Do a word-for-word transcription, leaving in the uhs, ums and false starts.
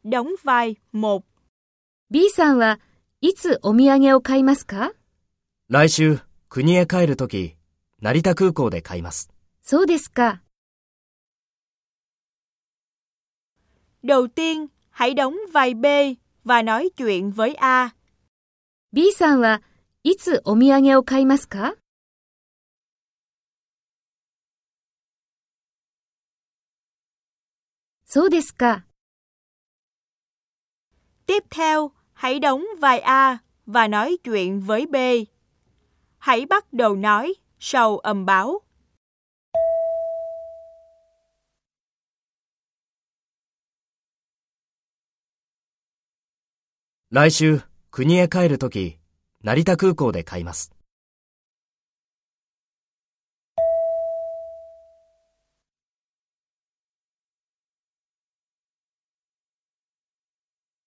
đóng vai một. B さんはいつお土産を買いますか？ 来週、国へ帰るとき、成田空港で買います。 そうですか。 Đầu tiên, hãy đóng vai B và nói chuyện với A. B さんはいつお土産を買いますか？そうですか。 Tiếp theo, hãy đóng vai A và nói chuyện với B. Hãy bắt đầu nói sau âm báo. 来週、国へ帰るとき、成田空港で買います。